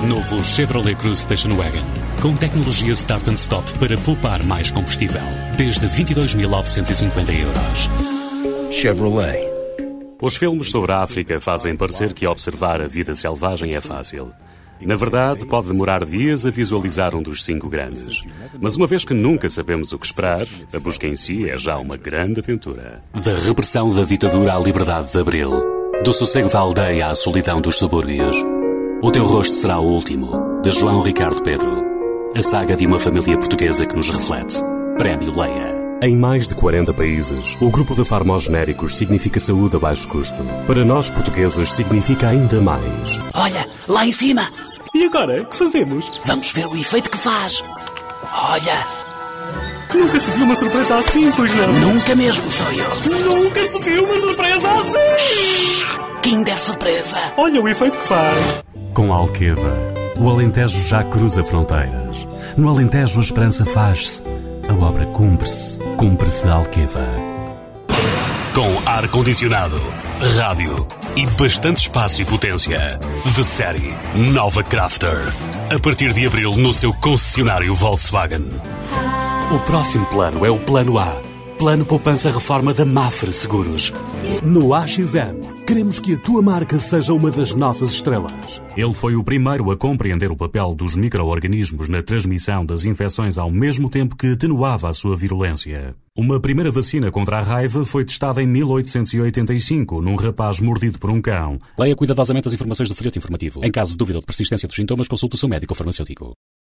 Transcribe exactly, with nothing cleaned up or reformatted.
Novo Chevrolet Cruze Station Wagon. Com tecnologia Start and Stop para poupar mais combustível. Desde vinte e dois mil novecentos e cinquenta euros. Chevrolet. Os filmes sobre a África fazem parecer que observar a vida selvagem é fácil. Na verdade, pode demorar dias a visualizar um dos cinco grandes. Mas uma vez que nunca sabemos o que esperar, a busca em si é já uma grande aventura. Da repressão da ditadura à liberdade de Abril. Do sossego da aldeia à solidão dos subúrbios. O teu rosto será o último, de João Ricardo Pedro. A saga de uma família portuguesa que nos reflete. Prémio Leia. Em mais de quarenta países, o grupo de farmogénéricos significa saúde a baixo custo. Para nós portugueses significa ainda mais. Olha, lá em cima! E agora, o que fazemos? Vamos ver o efeito que faz. Olha! Nunca se viu uma surpresa assim, pois não? Nunca mesmo, sou eu. Nunca se viu uma surpresa assim! Shhh, Kinder Surpresa! Olha o efeito que faz. Com a Alqueva, o Alentejo já cruza fronteiras. No Alentejo a esperança faz-se. A obra cumpre-se. Cumpre-se a Alqueva. Com ar-condicionado, rádio e bastante espaço e potência. De série Nova Crafter. A partir de abril no seu concessionário Volkswagen. O próximo plano é o Plano A. Plano Poupança Reforma da Mafra Seguros. No A X N, queremos que a tua marca seja uma das nossas estrelas. Ele foi o primeiro a compreender o papel dos micro-organismos na transmissão das infecções ao mesmo tempo que atenuava a sua virulência. Uma primeira vacina contra a raiva foi testada em mil oitocentos e oitenta e cinco, num rapaz mordido por um cão. Leia cuidadosamente as informações do folheto informativo. Em caso de dúvida ou de persistência dos sintomas, consulte o seu médico ou farmacêutico.